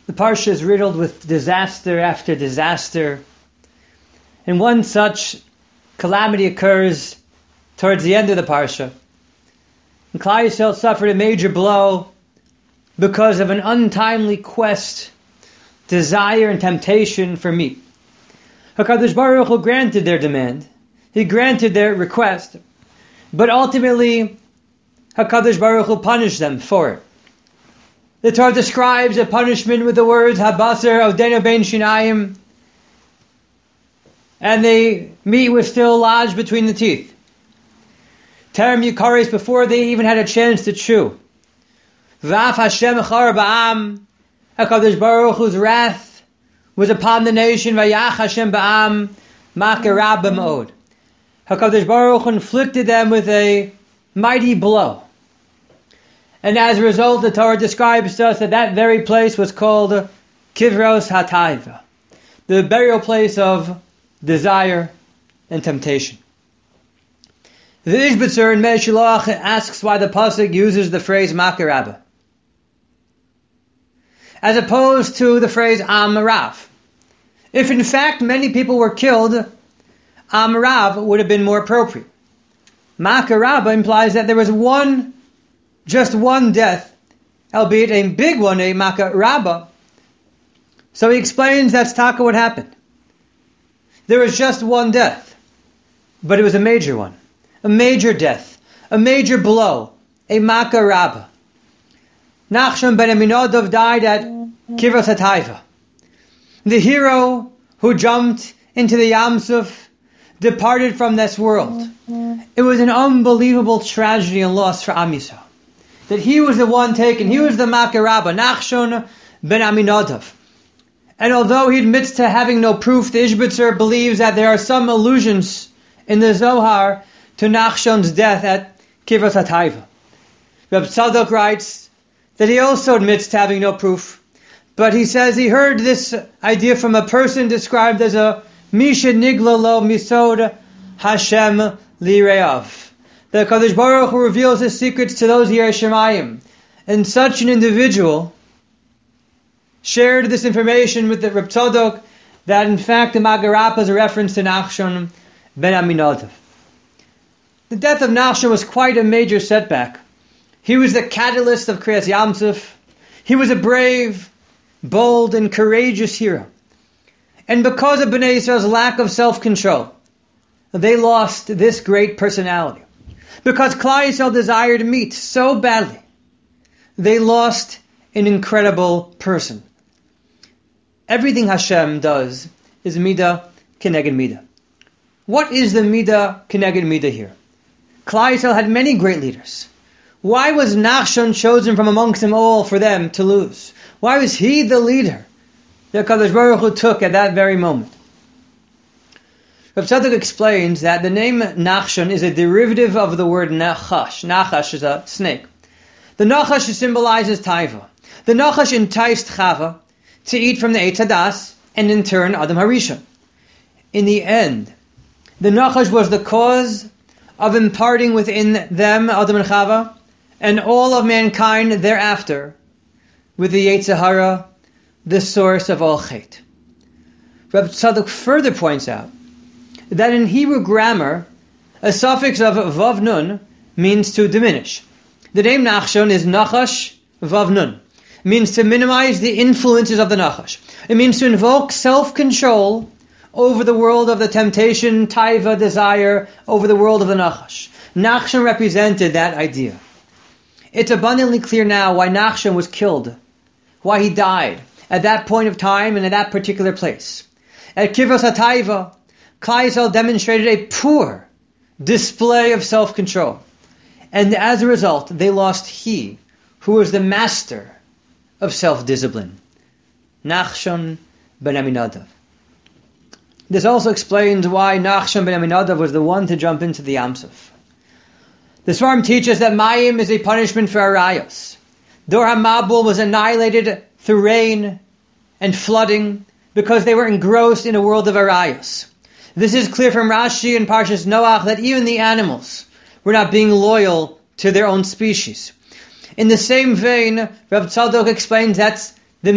The parsha is riddled with disaster after disaster. And one such calamity occurs towards the end of the parsha. And Klal Yisrael suffered a major blow because of an untimely quest, desire, and temptation for meat. HaKadosh Baruch Hu granted their demand. He granted their request. But ultimately, HaKadosh Baruch Hu punished them for it. The Torah describes a punishment with the words Habasar Odeno Ben Shinayim, and the meat was still lodged between the teeth. Terem Yukaris, before they even had a chance to chew. Vaf Hashem Char Ba'am, HaKadosh Baruch Hu's wrath was upon the nation. Vayach Hashem Ba'am Makarab B'mod. HaKadosh Baruch Hu inflicted them with a mighty blow. And as a result, the Torah describes to us that that very place was called Kivros HaTaiva, the burial place of desire and temptation. The Ishbitzer in Mei Shiloach asks why the pasuk uses the phrase Makarabah, as opposed to the phrase Amarav. If in fact many people were killed, Amarav would have been more appropriate. Makarabah implies that there was just one death, albeit a big one, a Makarabah. So he explains that's taka what happened. There was just one death, but it was a major one, a major death, a major blow, a Makarabah. Nachshon ben Aminadab died at Kivros HaTaiva. The hero who jumped into the Yam Suf departed from this world. It was an unbelievable tragedy and loss for Am Yisrael, that he was the one taken. He was the Makarabah, Nachshon ben Aminadab. And although he admits to having no proof, the Ishbitzer believes that there are some allusions in the Zohar to Nachshon's death at Kivros HaTaiva. Reb Tzadok writes that he also admits to having no proof, but he says he heard this idea from a person described as a Misha Nigla Lo Misod Hashem Lireav. The Kadosh Baruch Hu reveals his secrets to those Yirei Shemayim. And such an individual shared this information with the Reb Tzadok that in fact the Makarabah is a reference to Nachshon ben Aminadab. The death of Nachshon was quite a major setback. He was the catalyst of Kriyas Yam Suf. He was a brave, bold, and courageous hero. And because of Bnei Yisrael's lack of self-control, they lost this great personality. Because Klal Yisrael desired meat so badly, they lost an incredible person. Everything Hashem does is midah keneged midah. What is the midah keneged midah here? Klal Yisrael had many great leaders. Why was Nachshon chosen from amongst them all for them to lose? Why was he the leader that Kadosh Baruch Hu took at that very moment? Rav Tzadok explains that the name Nachshon is a derivative of the word Nachash. Nachash is a snake. The Nachash symbolizes Taiva. The Nachash enticed Chava to eat from the Eitz Hadas, and in turn Adam Harishon. In the end, the Nachash was the cause of imparting within them, Adam and Chava, and all of mankind thereafter, with the Yetzer Hara, the source of all Chet. Rav Tzadok further points out that in Hebrew grammar, a suffix of vav nun means to diminish. The name Nachshon is Nachash vav nun. It means to minimize the influences of the Nachash. It means to invoke self-control over the world of the temptation, taiva, desire, over the world of the Nachash. Nachshon represented that idea. It's abundantly clear now why Nachshon was killed, why he died at that point of time and at that particular place. At Kivros HaTaiva, Klal Yisrael demonstrated a poor display of self-control. And as a result, they lost he who was the master of self-discipline, Nachshon ben Aminadab. This also explains why Nachshon ben Aminadab was the one to jump into the Yam Suf. The Svarim teaches that Mayim is a punishment for Arayos. Dor HaMabul was annihilated through rain and flooding because they were engrossed in a world of Arayos. This is clear from Rashi and Parshas Noach that even the animals were not being loyal to their own species. In the same vein, Rav Tzadok explains that that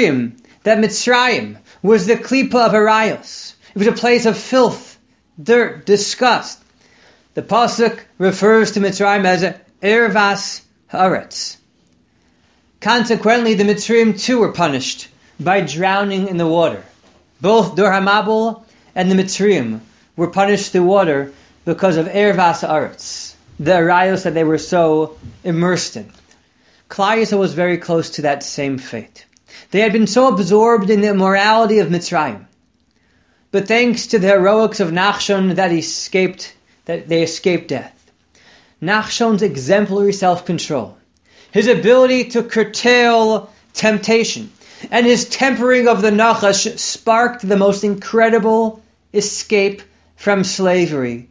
Mitzrayim was the klipa of Arayos. It was a place of filth, dirt, disgust. The pasuk refers to Mitzrayim as Ervas Haaretz. Consequently, the Mitzrayim too were punished by drowning in the water. Both Dor HaMabul and the Mitzrayim were punished through water because of Ervas Haaretz, the Arayos that they were so immersed in. Klal Yisrael was very close to that same fate. They had been so absorbed in the immorality of Mitzrayim. But thanks to the heroics of Nachshon that they escaped death. Nachshon's exemplary self-control, his ability to curtail temptation, and his tempering of the Nachash sparked the most incredible escape from slavery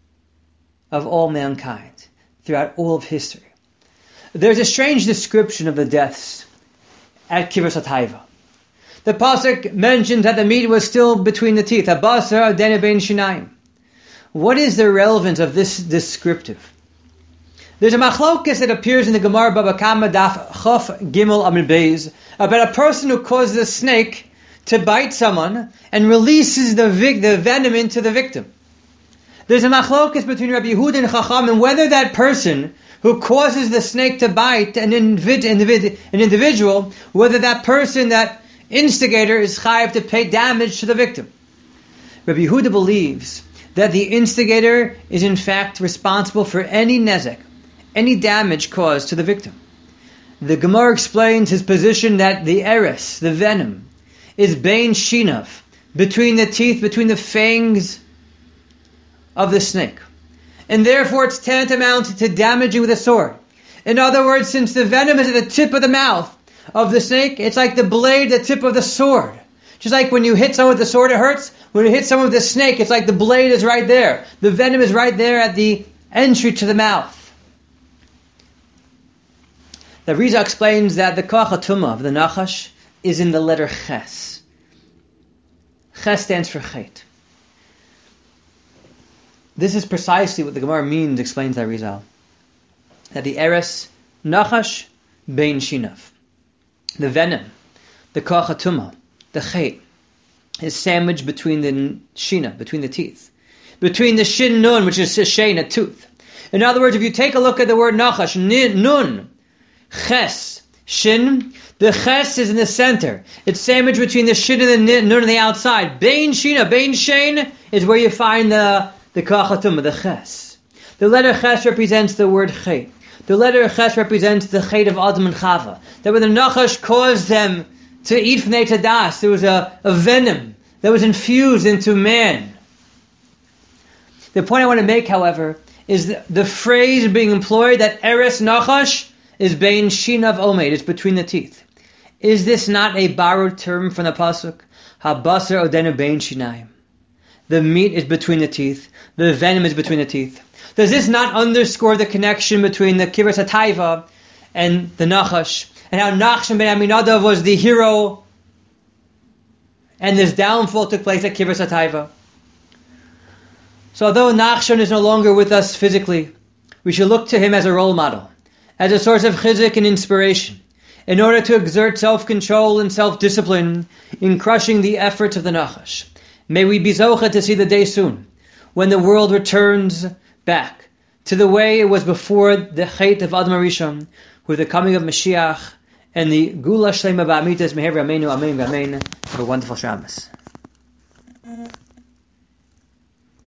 of all mankind throughout all of history. There's a strange description of the deaths at Kibbutz Hataiva. The pasuk mentions that the meat was still between the teeth. Habasar adene bein shinayim. What is the relevance of this descriptive? There's a machlokes that appears in the Gemara Baba Kama Daf Chof Gimel Amud Beis about a person who causes a snake to bite someone and releases the venom into the victim. There's a machlokes between Rabbi Yehuda and Chacham and whether that person who causes the snake to bite an individual, whether that person, that instigator, is chayav to pay damage to the victim. Rabbi Yehuda believes that the instigator is in fact responsible for any nezek, any damage caused to the victim. The Gemara explains his position that the eres, the venom, is bein shinav, between the teeth, between the fangs of the snake. And therefore it's tantamount to damaging with a sword. In other words, since the venom is at the tip of the mouth of the snake, it's like the blade, the tip of the sword. Just like when you hit someone with the sword, it hurts. When you hit someone with the snake, it's like the blade is right there. The venom is right there at the entry to the mouth. The Rizal explains that the koach hatumah of the Nachash is in the letter Ches. Ches stands for Chet. This is precisely what the Gemara means, explains the Rizal. That the eres, Nachash, bein shinav. The venom, the koach hatumah, the Chet, is sandwiched between the shina, between the teeth. Between the shin nun, which is a shein, a tooth. In other words, if you take a look at the word Nachash, nun, Ches, shin, the Ches is in the center. It's sandwiched between the shin and the nun on the outside. Bein shina, bein shein is where you find the koach hatumah, the Ches. The letter Ches represents the word Chet. The letter Ches represents the Chet of Adam and Chava. That when the Nachash caused them to eat from the das, there was a venom that was infused into man. The point I want to make, however, is the phrase being employed that eres Nachash is bein shinav omed, it's between the teeth. Is this not a borrowed term from the pasuk? Habasar odenu bein shinayim. The meat is between the teeth. The venom is between the teeth. Does this not underscore the connection between the Kibbutz Hataiva and the Nachash, and how Nachshon ben Aminadav was the hero, and this downfall took place at Kibbutz Hataiva? So although Nachshon is no longer with us physically, we should look to him as a role model, as a source of chizuk and inspiration, in order to exert self-control and self-discipline in crushing the efforts of the Nachash. May we be zocha to see the day soon, when the world returns back to the way it was before the Chet of Adam HaRishon, with the coming of Mashiach and the Gula Shlema Ba'amitas Meher Amenu Amen V'Amen. Have a wonderful Shabbos.